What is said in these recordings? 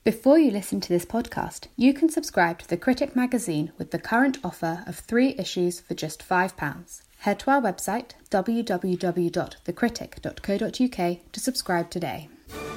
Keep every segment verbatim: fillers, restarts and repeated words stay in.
Before you listen to this podcast, you can subscribe to The Critic magazine with the current offer of three issues for just five pounds. Head to our website, w w w dot the critic dot co dot u k, to subscribe today.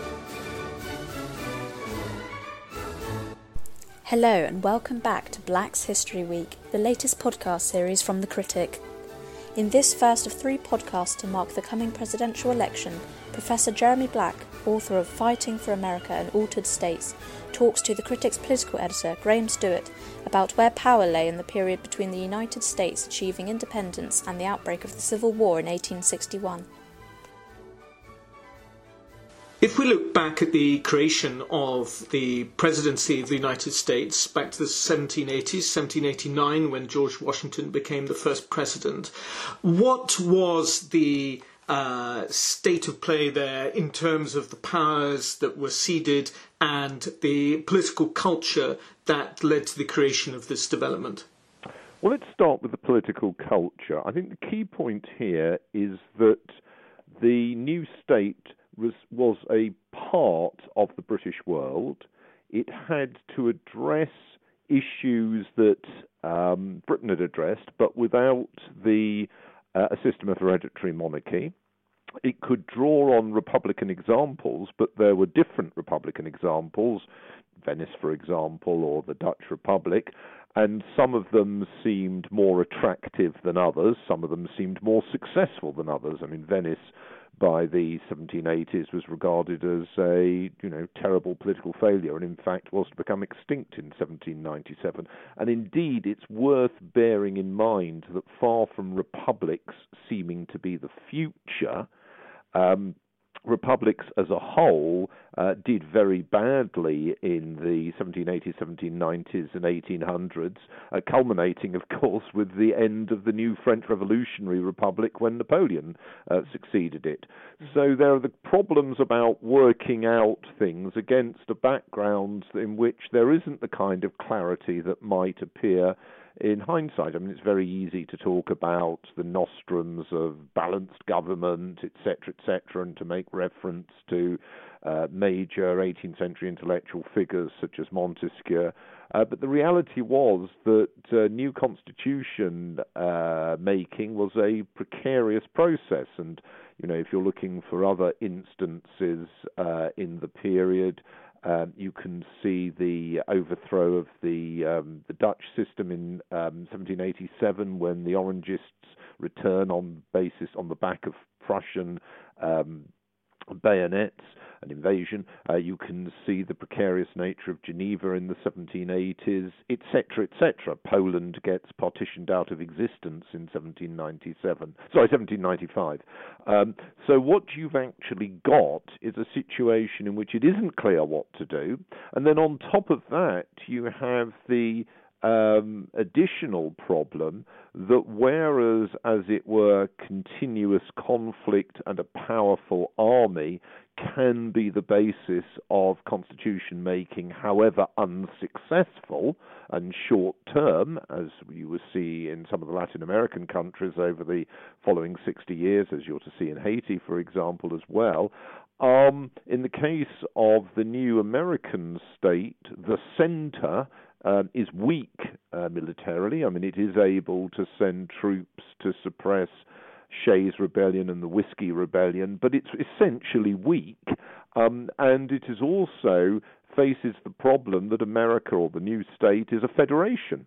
Hello and welcome back to Black's History Week, the latest podcast series from The Critic. In this first of three podcasts to mark the coming presidential election, Professor Jeremy Black, author of Fighting for America and Altered States, talks to The Critic's political editor, Graham Stewart, about where power lay in the period between the United States achieving independence and the outbreak of the Civil War in eighteen sixty-one. If we look back at the creation of the presidency of the United States, back to the seventeen eighties, seventeen eighty-nine, when George Washington became the first president, what was the uh, state of play there in terms of the powers that were ceded and the political culture that led to the creation of this development? Well, let's start with the political culture. I think the key point here is that the new state was, was a part of the British world. It had to address issues that um, Britain had addressed, but without the uh, a system of hereditary monarchy. It could draw on Republican examples, but there were different Republican examples, Venice, for example, or the Dutch Republic, and some of them seemed more attractive than others. Some of them seemed more successful than others. I mean, Venice, by the seventeen eighties, was regarded as a, you know, terrible political failure, and in fact was to become extinct in seventeen ninety-seven. And indeed, it's worth bearing in mind that far from republics seeming to be the future, um, republics as a whole uh, did very badly in the seventeen eighties, seventeen nineties and eighteen hundreds, uh, culminating, of course, with the end of the new French Revolutionary Republic when Napoleon uh, succeeded it. So there are the problems about working out things against a background in which there isn't the kind of clarity that might appear in hindsight. I mean, it's very easy to talk about the nostrums of balanced government, et cetera, et cetera, and to make reference to uh, major eighteenth century intellectual figures such as Montesquieu. Uh, but the reality was that uh, new constitution uh, making was a precarious process. And, you know, if you're looking for other instances uh, in the period, Um, you can see the overthrow of the um, the Dutch system in um, seventeen eighty-seven, when the Orangists return on basis on the back of Prussian um, bayonets, an invasion. Uh, you can see the precarious nature of Geneva in the seventeen eighties, et cetera, et cetera. Poland gets partitioned out of existence in seventeen ninety-seven. Sorry, seventeen ninety-five. Um, so what you've actually got is a situation in which it isn't clear what to do, and then on top of that, you have the Um, additional problem that whereas, as it were, continuous conflict and a powerful army can be the basis of constitution making, however unsuccessful and short-term, as you will see in some of the Latin American countries over the following sixty years, as you're to see in Haiti, for example, as well. Um, in the case of the new American state, the center Um, is weak uh, militarily. I mean, it is able to send troops to suppress Shays' Rebellion and the Whiskey Rebellion, but it's essentially weak, um, and it is also faces the problem that America, or the new state, is a federation.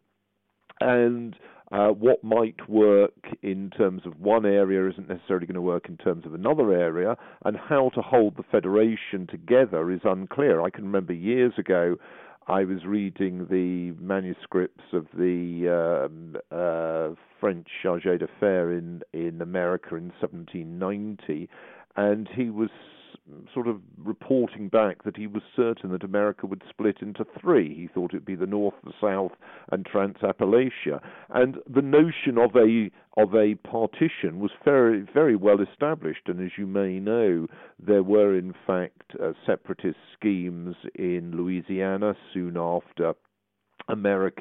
And uh, what might work in terms of one area isn't necessarily going to work in terms of another area, and how to hold the federation together is unclear. I can remember years ago I was reading the manuscripts of the um, uh, French chargé d'affaires in, in America in seventeen ninety, and he was sort of reporting back that he was certain that America would split into three. He thought it would be the North, the South, and Transappalachia. And the notion of a of a partition was very, very well established. And as you may know, there were in fact uh, separatist schemes in Louisiana soon after America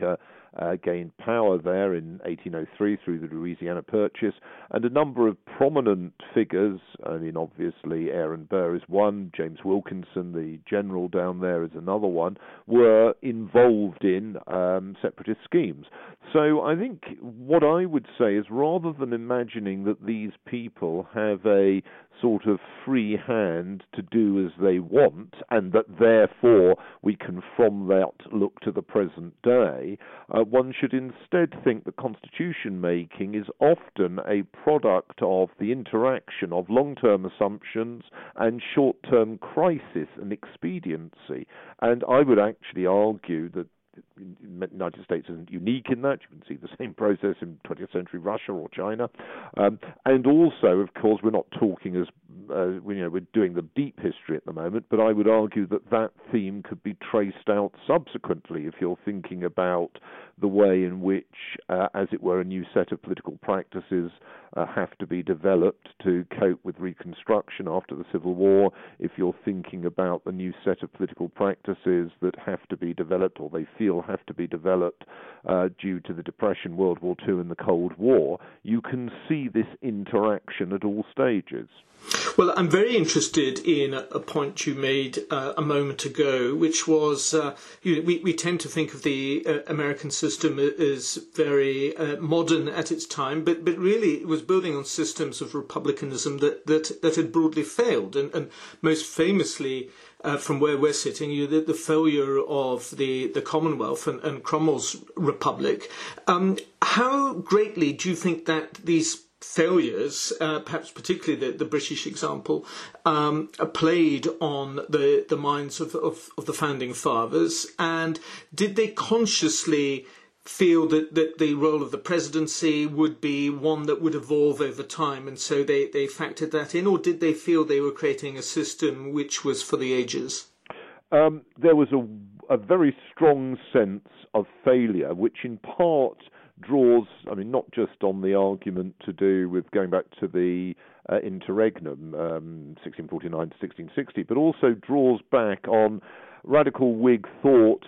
uh, gained power there in eighteen oh three through the Louisiana Purchase, and a number of prominent figures. I mean, obviously, Aaron Burr is one, James Wilkinson, the general down there, is another one, were involved in um, separatist schemes. So I think what I would say is, rather than imagining that these people have a sort of free hand to do as they want, and that therefore we can from that look to the present day, uh, one should instead think that constitution making is often a product of the interaction of long-term assumptions and short-term crisis and expediency. And I would actually argue that the United States isn't unique in that. You can see the same process in twentieth century Russia or China. Um, and also, of course, we're not talking as, uh, you know, we're doing the deep history at the moment, but I would argue that that theme could be traced out subsequently if you're thinking about the way in which, uh, as it were, a new set of political practices uh, have to be developed to cope with Reconstruction after the Civil War, if you're thinking about the new set of political practices that have to be developed, or they feel have to be developed uh, due to the Depression, World War Two, and the Cold War, you can see this interaction at all stages. Well, I'm very interested in a, a point you made uh, a moment ago, which was uh, you know, we, we tend to think of the uh, American system as very uh, modern at its time, but, but really it was building on systems of republicanism that, that, that had broadly failed. And, and most famously, uh, from where we're sitting, you know, the, the failure of the, the Commonwealth and, and Cromwell's Republic. Um, how greatly do you think that these failures, uh, perhaps particularly the, the British example, um, played on the, the minds of, of, of the founding fathers? And did they consciously feel that, that the role of the presidency would be one that would evolve over time, and so they, they factored that in? Or did they feel they were creating a system which was for the ages? Um, there was a, a very strong sense of failure, which in part draws, I mean, not just on the argument to do with going back to the uh, interregnum, um, sixteen forty-nine to sixteen sixty, but also draws back on radical Whig thought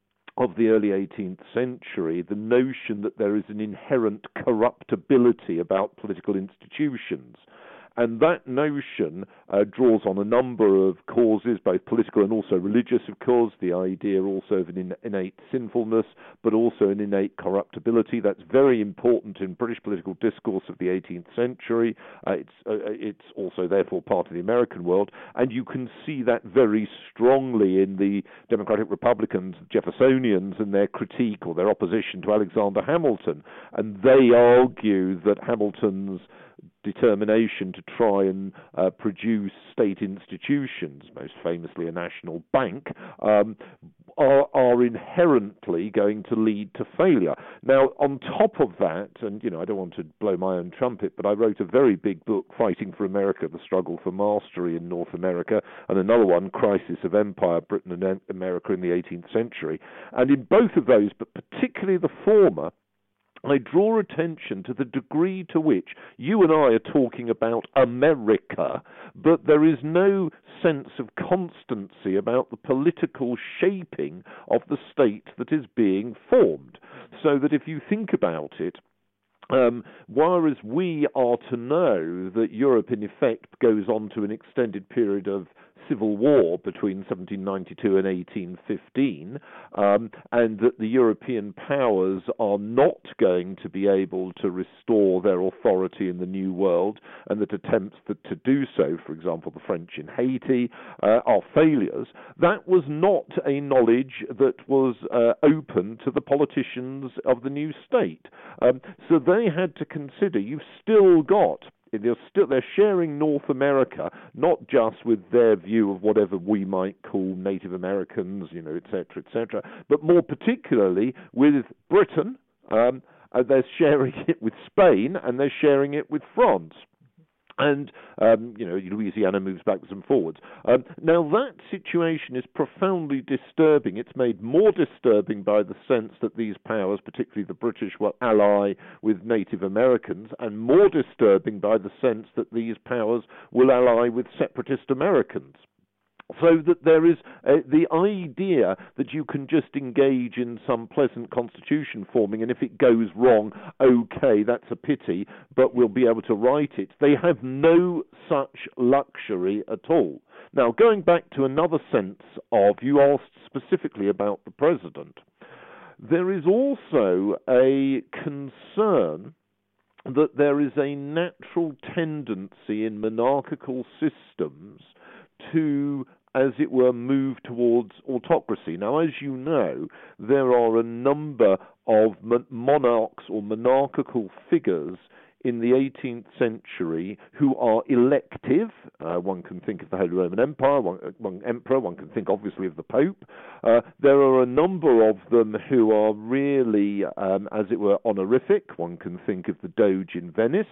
of the early eighteenth century, the notion that there is an inherent corruptibility about political institutions. And that notion uh, draws on a number of causes, both political and also religious, of course, the idea also of an innate sinfulness, but also an innate corruptibility. That's very important in British political discourse of the eighteenth century. Uh, it's, uh, it's also, therefore, part of the American world. And you can see that very strongly in the Democratic Republicans, Jeffersonians, and their critique or their opposition to Alexander Hamilton. And they argue that Hamilton's determination to try and uh, produce state institutions, most famously a national bank, um, are, are inherently going to lead to failure. Now, on top of that, and you know, I don't want to blow my own trumpet, but I wrote a very big book, Fighting for America, The Struggle for Mastery in North America, and another one, Crisis of Empire, Britain and America in the eighteenth century. And in both of those, but particularly the former, I draw attention to the degree to which you and I are talking about America, but there is no sense of constancy about the political shaping of the state that is being formed. So that if you think about it, Um, whereas we are to know that Europe, in effect, goes on to an extended period of civil war between seventeen ninety-two and eighteen fifteen, um, and that the European powers are not going to be able to restore their authority in the New World, and that attempts that, to do so, for example, the French in Haiti, uh, are failures. That was not a knowledge that was uh, open to the politicians of the new state. Um, so they had to consider, you've still got They're still they're sharing North America, not just with their view of whatever we might call Native Americans, you know, et cetera, et cetera, but more particularly with Britain. Um, uh, they're sharing it with Spain, and they're sharing it with France. And, um, you know, Louisiana moves backwards and forwards. Um, now, that situation is profoundly disturbing. It's made more disturbing by the sense that these powers, particularly the British, will ally with Native Americans, and more disturbing by the sense that these powers will ally with separatist Americans. So that there is uh, the idea that you can just engage in some pleasant constitution forming, and if it goes wrong, okay, that's a pity, but we'll be able to right it. They have no such luxury at all. Now, going back to another sense of, you asked specifically about the president, there is also a concern that there is a natural tendency in monarchical systems to, as it were, move towards autocracy. Now, as you know, there are a number of mon- monarchs or monarchical figures in the eighteenth century who are elective. Uh, one can think of the Holy Roman Empire, one, one emperor, one can think obviously of the Pope. Uh, there are a number of them who are really, um, as it were, honorific. One can think of the Doge in Venice.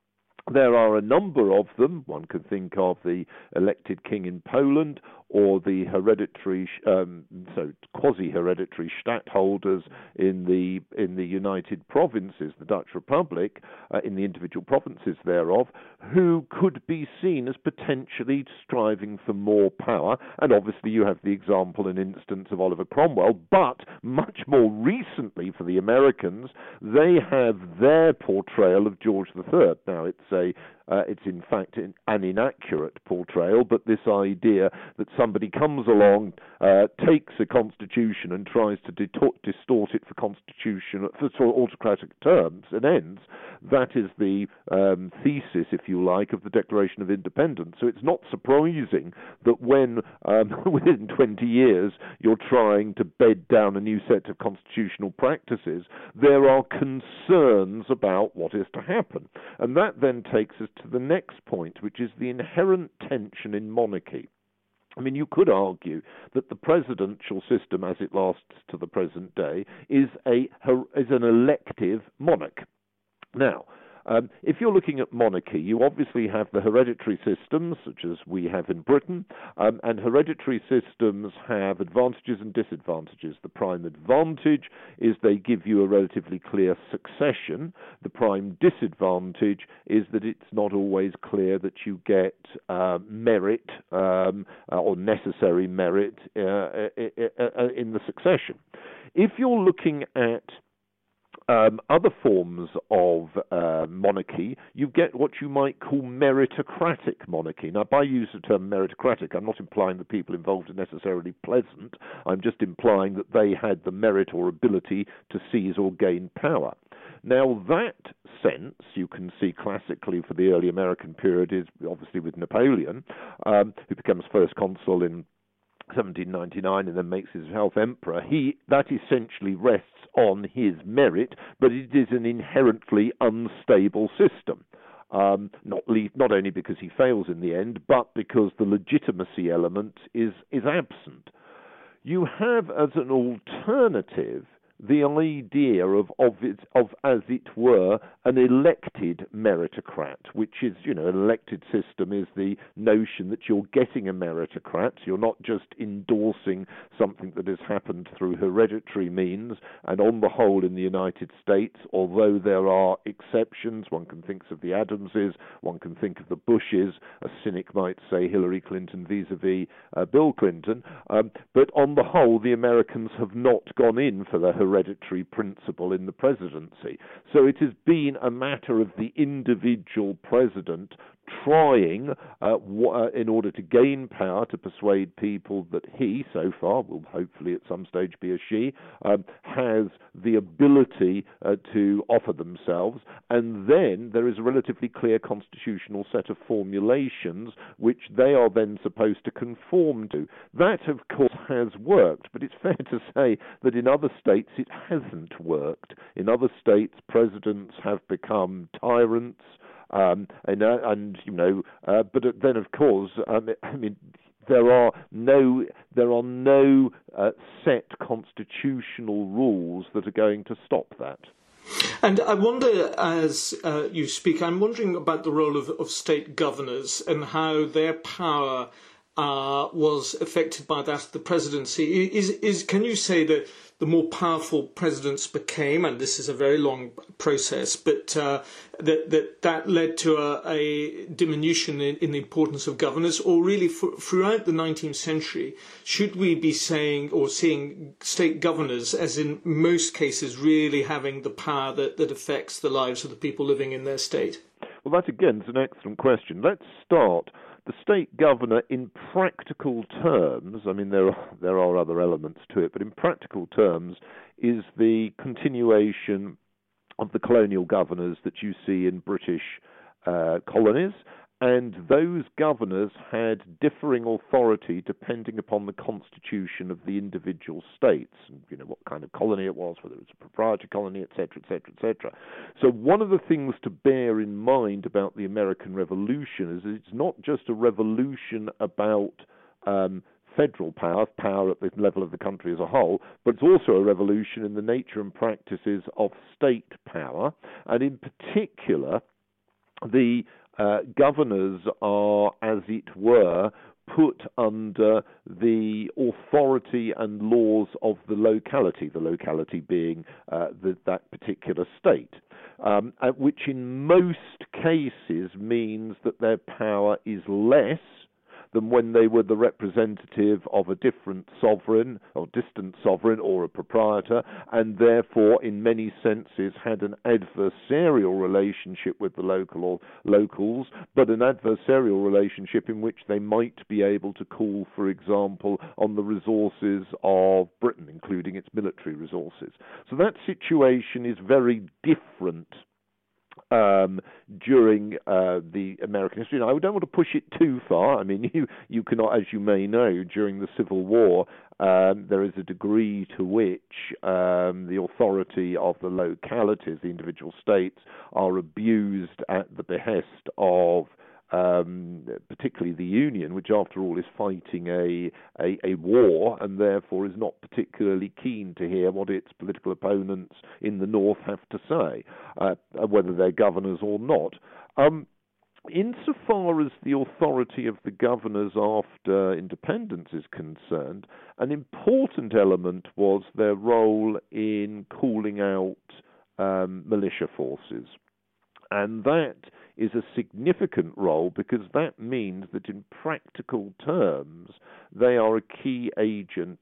There are a number of them. One can think of the elected king in Poland, or the hereditary, um, so quasi-hereditary stadtholders in the in the United Provinces, the Dutch Republic, uh, in the individual provinces thereof, who could be seen as potentially striving for more power. And obviously, you have the example and instance of Oliver Cromwell. But much more recently, for the Americans, they have their portrayal of George the Third. Now, it's a Uh, it's in fact an inaccurate portrayal, but this idea that somebody comes along, uh, takes a constitution and tries to detor- distort it for constitution for sort of autocratic terms and ends, that is the um, thesis, if you like, of the Declaration of Independence. So it's not surprising that when um, within twenty years you're trying to bed down a new set of constitutional practices, there are concerns about what is to happen. And that then takes us to the next point, which is the inherent tension in monarchy. I mean, you could argue that the presidential system, as it lasts to the present day, is a is an elective monarch. Now, Um, if you're looking at monarchy, you obviously have the hereditary systems, such as we have in Britain, um, and hereditary systems have advantages and disadvantages. The prime advantage is they give you a relatively clear succession. The prime disadvantage is that it's not always clear that you get uh, merit um, uh, or necessary merit uh, in the succession. If you're looking at Um, other forms of uh, monarchy, you get what you might call meritocratic monarchy. Now, by use of the term meritocratic, I'm not implying the people involved are necessarily pleasant. I'm just implying that they had the merit or ability to seize or gain power. Now, that sense you can see classically for the early American period is obviously with Napoleon, um, who becomes first consul in seventeen ninety-nine and then makes himself emperor. He that essentially rests on his merit, but it is an inherently unstable system. Um, not least, not only because he fails in the end, but because the legitimacy element is is absent. You have as an alternative the idea of of, it, of as it were an elected meritocrat, which is, you know, an elected system is the notion that you're getting a meritocrat. You're not just endorsing something that has happened through hereditary means. And on the whole, in the United States, although there are exceptions, one can think of the Adamses, one can think of the Bushes, a cynic might say Hillary Clinton vis-a-vis uh, Bill Clinton, um, but on the whole, the Americans have not gone in for the hereditary principle in the presidency. So it has been a matter of the individual president trying, uh, w- uh, in order to gain power, to persuade people that he, so far, will hopefully at some stage be a she, um, has the ability uh, to offer themselves. And then there is a relatively clear constitutional set of formulations which they are then supposed to conform to. That, of course, has worked, but it's fair to say that in other states it hasn't worked. In other states, presidents have become tyrants. Um, and, uh, and you know, uh, but then of course, um, I mean, there are no there are no uh, set constitutional rules that are going to stop that. And I wonder, as uh, you speak, I'm wondering about the role of, of state governors and how their power uh, was affected by that of the presidency. Is, is, can you say that the more powerful presidents became, and this is a very long process, but uh, that, that that led to a, a diminution in, in the importance of governors, or really for, throughout the nineteenth century, should we be saying or seeing state governors as in most cases really having the power that, that affects the lives of the people living in their state? Well, that again is an excellent question. Let's start. The state governor, in practical terms, I mean, there are, there are other elements to it, but in practical terms, is the continuation of the colonial governors that you see in British uh, colonies. And those governors had differing authority depending upon the constitution of the individual states, and, you know, what kind of colony it was, whether it was a proprietary colony, et cetera, et cetera, et cetera. So one of the things to bear in mind about the American Revolution is that it's not just a revolution about um, federal power, power at the level of the country as a whole, but it's also a revolution in the nature and practices of state power, and in particular, the Uh, governors are, as it were, put under the authority and laws of the locality, the locality being uh, the, that particular state, um, which in most cases means that their power is less than when they were the representative of a different sovereign or distant sovereign or a proprietor, and therefore in many senses had an adversarial relationship with the local or locals, but an adversarial relationship in which they might be able to call, for example, on the resources of Britain, including its military resources. So that situation is very different Um, during uh, the American history. Now, I don't want to push it too far. I mean, you, you cannot, as you may know, during the Civil War, um, there is a degree to which um, the authority of the localities, the individual states, are abused at the behest of Um, particularly the Union, which after all is fighting a, a, a war and therefore is not particularly keen to hear what its political opponents in the North have to say, uh, whether they're governors or not. Um, Insofar as the authority of the governors after independence is concerned, an important element was their role in calling out um, militia forces. And that is a significant role because that means that in practical terms they are a key agent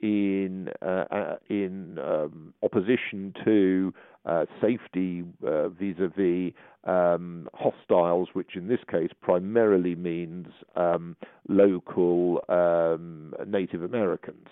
in uh, uh, in um, opposition to uh, safety uh, vis-a-vis um, hostiles, which in this case primarily means um, local um, Native Americans.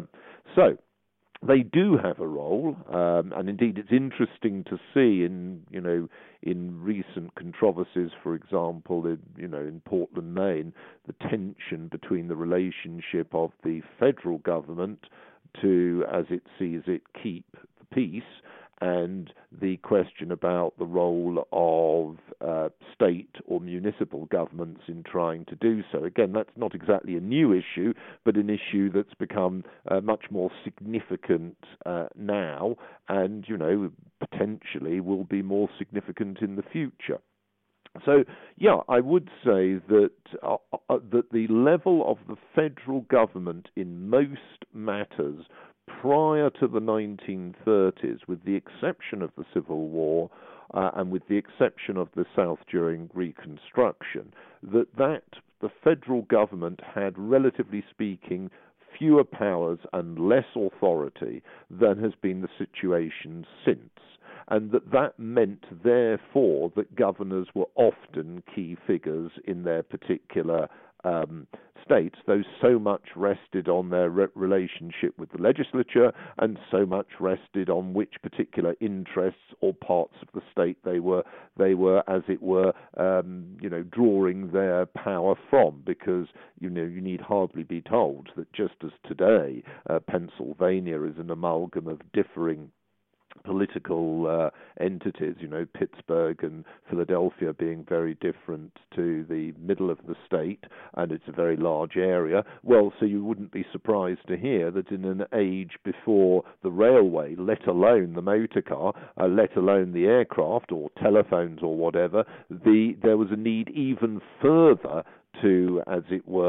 So they do have a role, um, and indeed it's interesting to see in, you know, in recent controversies, for example, in, you know, in Portland, Maine, the tension between the relationship of the federal government to, as it sees it, keep the peace, and the question about the role of uh, state or municipal governments in trying to do so. Again, that's not exactly a new issue, but an issue that's become uh, much more significant uh, now, and, you know, potentially will be more significant in the future. So, yeah, I would say that uh, uh, that the level of the federal government in most matters prior to the nineteen thirties, with the exception of the Civil War uh, and with the exception of the South during Reconstruction, that, that the federal government had, relatively speaking, fewer powers and less authority than has been the situation since. And that that meant, therefore, that governors were often key figures in their particular um, states, though so much rested on their re- relationship with the legislature and so much rested on which particular interests or parts of the state they were, they were, as it were, um, you know, drawing their power from. Because, you know, you need hardly be told that just as today, uh, Pennsylvania is an amalgam of differing political uh, entities, you know, Pittsburgh and Philadelphia being very different to the middle of the state, and it's a very large area. Well, so you wouldn't be surprised to hear that in an age before the railway, let alone the motor car, uh, let alone the aircraft or telephones or whatever, the there was a need even further to, as it were,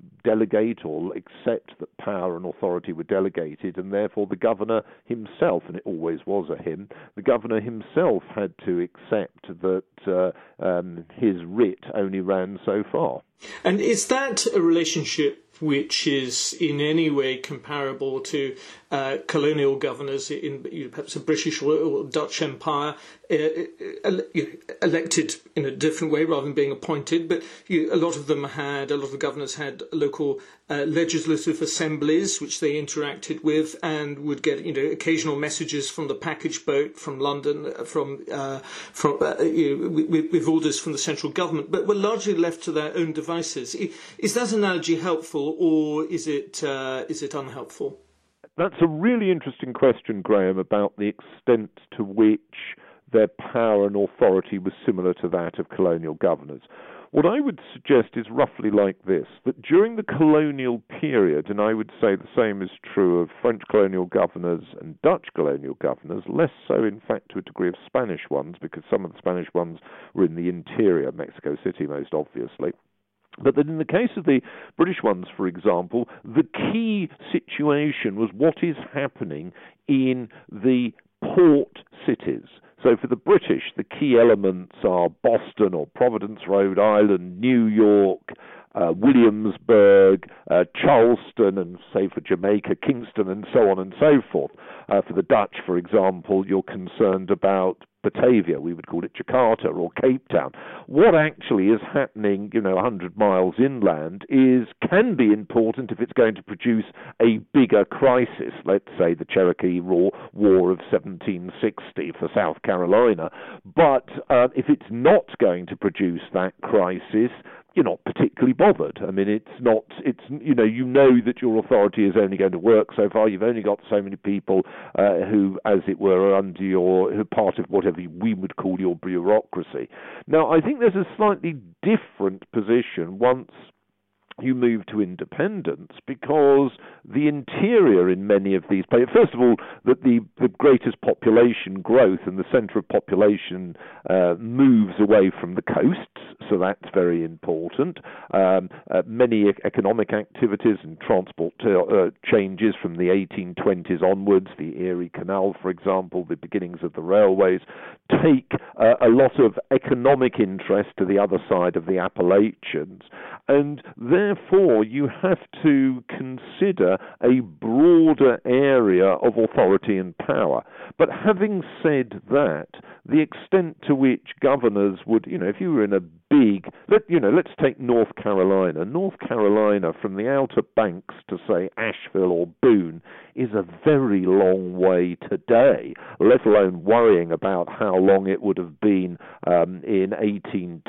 delegate or accept that power and authority were delegated, and therefore the governor himself, and it always was a him, the governor himself had to accept that uh, um, his writ only ran so far. And is that a relationship which is in any way comparable to uh, colonial governors in you know, perhaps a British or, or Dutch Empire, uh, ele- elected in a different way rather than being appointed? But you, a lot of them had, a lot of the governors had local uh, legislative assemblies which they interacted with and would get you know occasional messages from the package boat from London, from uh, from uh, you know, with, with orders from the central government, but were largely left to their own devices. Is that analogy helpful, or is it uh, is it unhelpful? That's a really interesting question, Graham, about the extent to which their power and authority was similar to that of colonial governors. What I would suggest is roughly like this, that during the colonial period, and I would say the same is true of French colonial governors and Dutch colonial governors, less so in fact to a degree of Spanish ones, because some of the Spanish ones were in the interior, Mexico City most obviously. But that in the case of the British ones, for example, the key situation was what is happening in the port cities. So for the British, the key elements are Boston or Providence, Rhode Island, New York, uh, Williamsburg, uh, Charleston, and say for Jamaica, Kingston, and so on and so forth. Uh, for the Dutch, for example, you're concerned about Batavia, we would call it Jakarta or Cape Town. What actually is happening, you know, one hundred miles inland is can be important if it's going to produce a bigger crisis, let's say the Cherokee War, War of seventeen sixty for South Carolina. But uh, if it's not going to produce that crisis, you're not particularly bothered. I mean, it's not, it's, you know, you know that your authority is only going to work so far. You've only got so many people uh, who, as it were, are under your, who are part of whatever we would call your bureaucracy. Now, I think there's a slightly different position once you move to independence, because the interior in many of these places, first of all, that the, the greatest population growth and the centre of population uh, moves away from the coasts, so that's very important. Um, uh, many economic activities and transport uh, changes from the eighteen twenties onwards, the Erie Canal, for example, the beginnings of the railways, take uh, a lot of economic interest to the other side of the Appalachians, and therefore you have to consider a broader area of authority and power. But having said that, the extent to which governors would, you know, if you were in a big, let, you know, let's take North Carolina. North Carolina, from the Outer Banks to, say, Asheville or Boone, is a very long way today, let alone worrying about how long it would have been um, in eighteen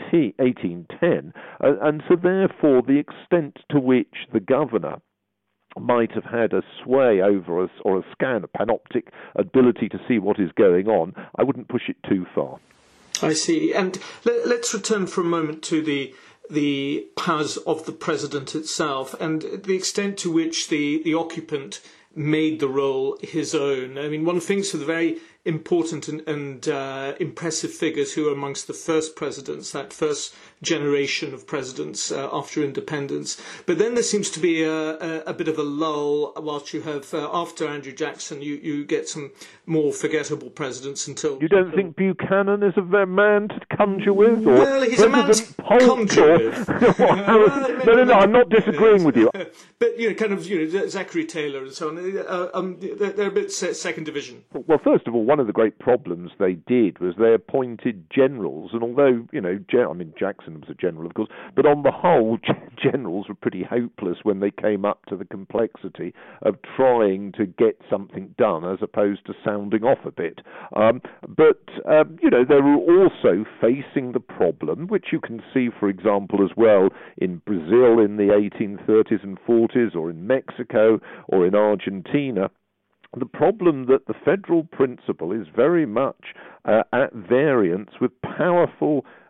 ten. Uh, and so, therefore, the extent to which the governor might have had a sway over us or a scan, a panoptic ability to see what is going on, I wouldn't push it too far. I see. And let, let's return for a moment to the the powers of the president itself and the extent to which the, the occupant made the role his own. I mean, one thinks of the very important and, and uh, impressive figures who are amongst the first presidents, that first generation of presidents uh, after independence. But then there seems to be a, a, a bit of a lull whilst you have, uh, after Andrew Jackson, you, you get some more forgettable presidents until... You don't until... think Buchanan is a man to conjure with? Or well, he's a man to conjure with. well, no, no, no, I'm not disagreeing with you. But, you know, kind of, you know, Zachary Taylor and so on, uh, um, they're, they're a bit second division. Well, first of all, one of the great problems they did was they appointed generals, and although, you know, I mean, Jackson was a general, of course, but on the whole, generals were pretty hopeless when they came up to the complexity of trying to get something done as opposed to sounding off a bit. Um, but, um, you know, they were also facing the problem, which you can see, for example, as well in Brazil in the eighteen thirties and forties, or in Mexico, or in Argentina. The problem that the federal principle is very much uh, at variance with powerful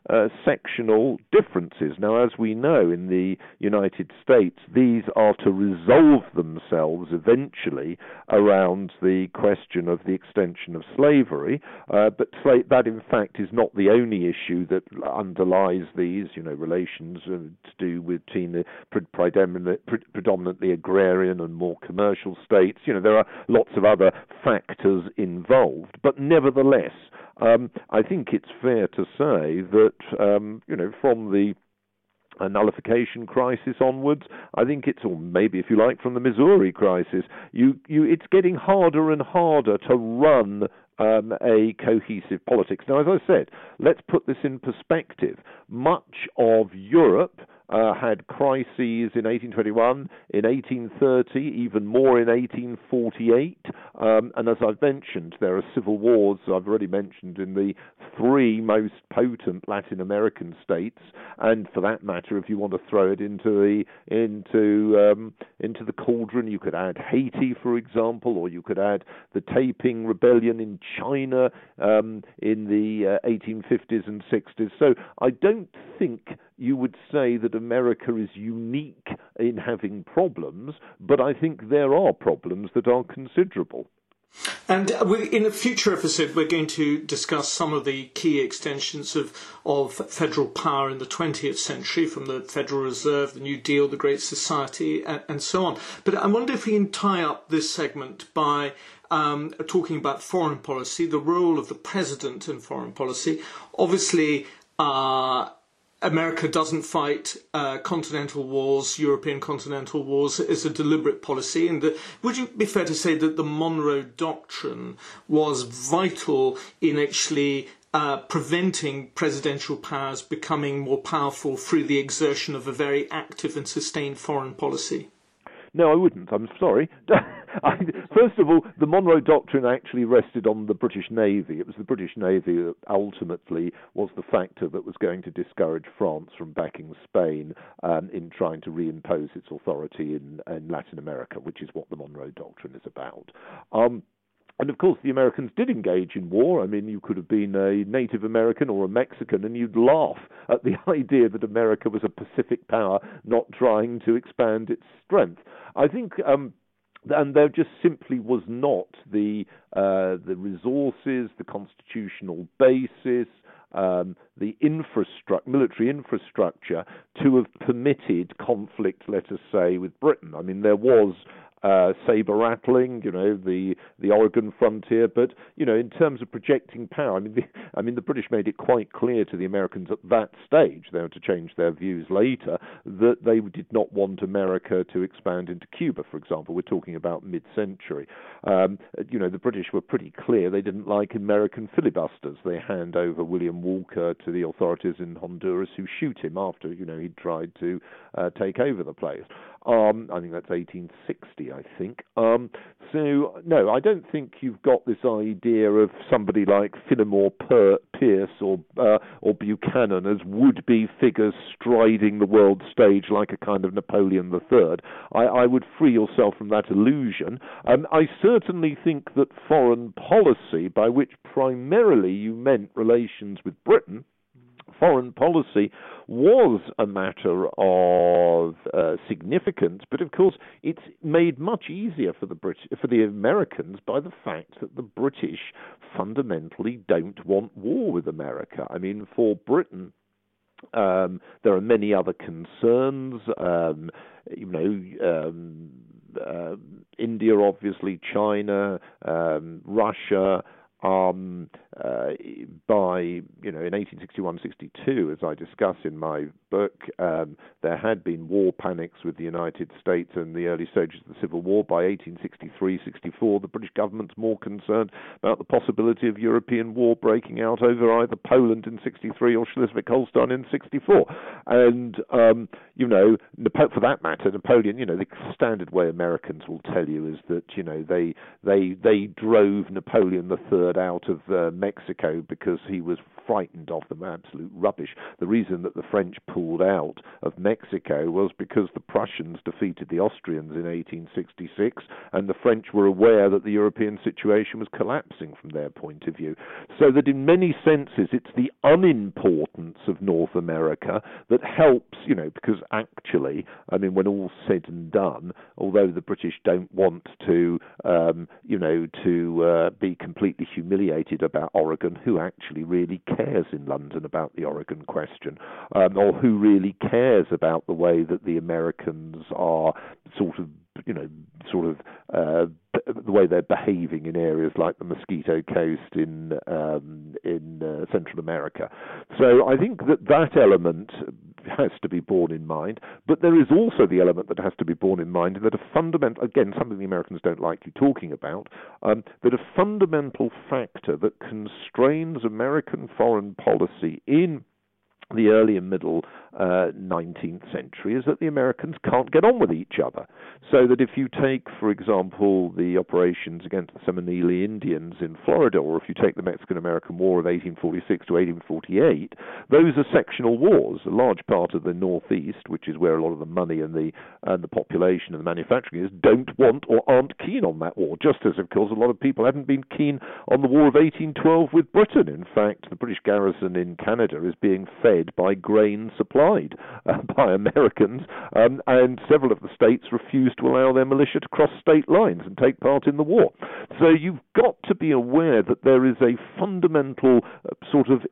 uh, sectional differences. Now, as we know, in the United States, these are to resolve themselves eventually around the question of the extension of slavery, uh, but sla- that, in fact, is not the only issue that underlies these, you know, relations uh, to do with between predominantly, predominantly agrarian and more commercial states. You know, there are lots of other factors involved, but nevertheless, um, I think it's fair to say that, um, you know, from the a nullification crisis onwards, I think it's, or maybe if you like, from the Missouri crisis, you, you, it's getting harder and harder to run um, a cohesive politics. Now, as I said, let's put this in perspective. Much of Europe Uh, had crises in eighteen twenty-one, in eighteen thirty, even more in eighteen forty-eight, um, and as I've mentioned, there are civil wars, I've already mentioned, in the three most potent Latin American states, and for that matter, if you want to throw it into the into um, into the cauldron, you could add Haiti, for example, or you could add the Taiping Rebellion in China um, in the uh, eighteen fifties and sixties. So I don't think you would say that America is unique in having problems, but I think there are problems that are considerable. And in a future episode, we're going to discuss some of the key extensions of, of federal power in the twentieth century, from the Federal Reserve, the New Deal, the Great Society, and, and so on. But I wonder if we can tie up this segment by um, talking about foreign policy, the role of the president in foreign policy. Obviously, uh, America doesn't fight uh, continental wars, European continental wars, as a deliberate policy. And the, would it be fair to say that the Monroe Doctrine was vital in actually uh, preventing presidential powers becoming more powerful through the exertion of a very active and sustained foreign policy? No, I wouldn't. I'm sorry. I, first of all, the Monroe Doctrine actually rested on the British Navy. It was the British Navy that ultimately was the factor that was going to discourage France from backing Spain um, in trying to reimpose its authority in, in Latin America, which is what the Monroe Doctrine is about. Um, And, of course, the Americans did engage in war. I mean, you could have been a Native American or a Mexican, and you'd laugh at the idea that America was a Pacific power not trying to expand its strength. I think, um, and there just simply was not the uh, the resources, the constitutional basis, um, the infrastructure, military infrastructure to have permitted conflict, let us say, with Britain. I mean, there was Uh, saber rattling, you know, the the Oregon frontier, but you know, in terms of projecting power, I mean, the, I mean, the British made it quite clear to the Americans at that stage, they were to change their views later, that they did not want America to expand into Cuba, for example. We're talking about mid-century. Um, you know, the British were pretty clear they didn't like American filibusters. They hand over William Walker to the authorities in Honduras, who shoot him after, you know, he'd tried to uh, take over the place. Um, I think that's eighteen sixty, I think. Um, so, no, I don't think you've got this idea of somebody like Fillmore Pierce or uh, or Buchanan as would-be figures striding the world stage like a kind of Napoleon the Third. I, I would free yourself from that illusion. Um, I certainly think that foreign policy, by which primarily you meant relations with Britain, foreign policy was a matter of uh, significance, but of course it's made much easier for the Brit- for the Americans by the fact that the British fundamentally don't want war with America. I mean, for Britain, um, there are many other concerns. Um, you know, um, uh, India, obviously, China, um, Russia. Um, uh, by, you know, in eighteen sixty-one sixty-two, as I discuss in my book, um, there had been war panics with the United States in the early stages of the Civil War. By eighteen sixty-three sixty-four, the British government's more concerned about the possibility of European war breaking out over either Poland in sixty-three or Schleswig-Holstein in sixty-four. And, um, you know, for that matter, Napoleon, you know, the standard way Americans will tell you is that, you know, they they they drove Napoleon the Third out of uh, Mexico because he was frightened of them, absolute rubbish. The reason that the French pulled out of Mexico was because the Prussians defeated the Austrians in eighteen sixty-six, and the French were aware that the European situation was collapsing from their point of view. So that in many senses it's the unimportance of North America that helps, you know, because actually, I mean, when all's said and done, although the British don't want to, um, you know, to uh, be completely humiliated about Oregon, who actually really cares in London about the Oregon question, um, or who really cares about the way that the Americans are sort of, you know, sort of uh, the way they're behaving in areas like the Mosquito Coast in um, in uh, Central America. So I think that that element has to be borne in mind, but there is also the element that has to be borne in mind that a fundamental, again, something the Americans don't like you talking about, um, that a fundamental factor that constrains American foreign policy in the early and middle uh, nineteenth century is that the Americans can't get on with each other. So that if you take, for example, the operations against the Seminole Indians in Florida, or if you take the Mexican-American War of eighteen forty-six to eighteen forty-eight, those are sectional wars. A large part of the Northeast, which is where a lot of the money and the and the population and the manufacturing is, don't want or aren't keen on that war, just as, of course, a lot of people hadn't been keen on the War of eighteen twelve with Britain. In fact, the British garrison in Canada is being fed by grain supplied uh, by Americans, um, and several of the states refused to allow their militia to cross state lines and take part in the war. So you've got to be aware that there is a fundamental uh, sort of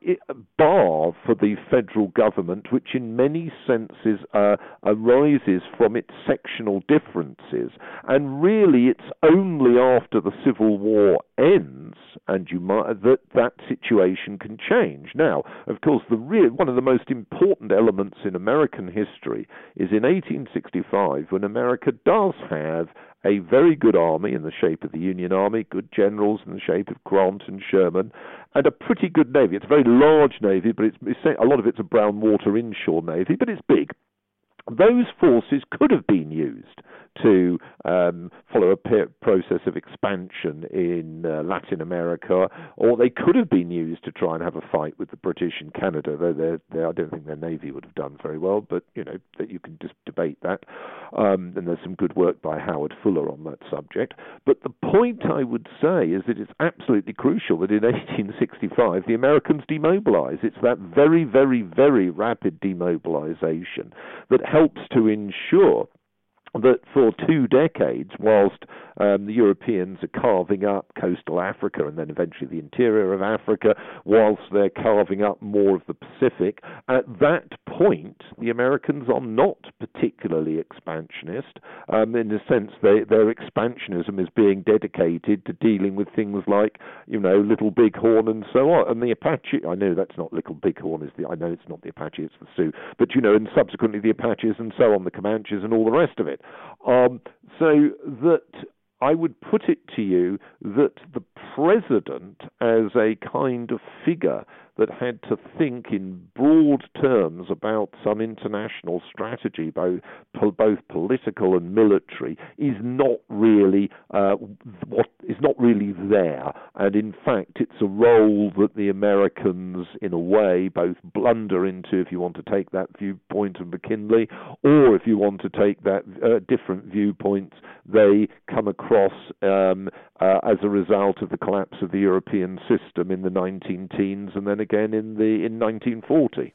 bar for the federal government, which in many senses uh, arises from its sectional differences, and really it's only after the Civil War ends and you might, that that situation can change. Now, of course, the real, one of the most important elements in American history is in eighteen sixty-five, when America does have a very good army in the shape of the Union Army, good generals in the shape of Grant and Sherman, and a pretty good navy. It's a very large navy, but it's, it's a lot of it's a brown water inshore navy, but it's big. Those forces could have been used to um, follow a pe- process of expansion in uh, Latin America, or they could have been used to try and have a fight with the British in Canada, though they're, they're, I don't think their navy would have done very well, but, you know, that you can just debate that. Um, and there's some good work by Howard Fuller on that subject. But the point I would say is that it's absolutely crucial that in eighteen sixty-five the Americans demobilize. It's that very, very, very rapid demobilization that helps to ensure that for two decades, whilst um, the Europeans are carving up coastal Africa and then eventually the interior of Africa, whilst they're carving up more of the Pacific, at that point, the Americans are not particularly expansionist. Um, in a sense, they, their expansionism is being dedicated to dealing with things like, you know, Little Bighorn and so on. And the Apache, I know that's not Little Bighorn, is the, I know it's not the Apache, it's the Sioux, but, you know, and subsequently the Apaches and so on, the Comanches and all the rest of it. Um, so that I would put it to you that the president, as a kind of figure that had to think in broad terms about some international strategy, both, both political and military, is not really uh, what is not really there. And in fact, it's a role that the Americans, in a way, both blunder into, if you want to take that viewpoint of McKinley, or if you want to take that uh, different viewpoints, they come across um, uh, as a result of the collapse of the European system in the nineteen teens, and then again in the in nineteen forty.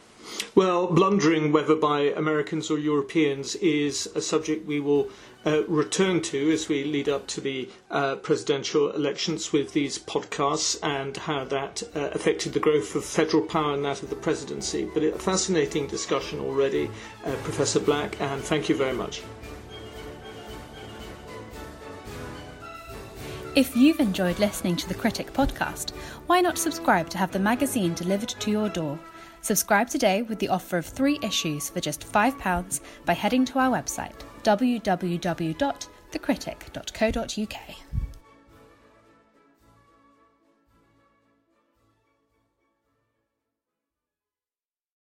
Well, blundering, whether by Americans or Europeans, is a subject we will uh, return to as we lead up to the uh, presidential elections with these podcasts, and how that uh, affected the growth of federal power and that of the presidency. But a fascinating discussion already, uh, Professor Black, and thank you very much. If you've enjoyed listening to the Critic podcast, why not subscribe to have the magazine delivered to your door? Subscribe today with the offer of three issues for just five pounds by heading to our website, w w w dot the critic dot co dot u k.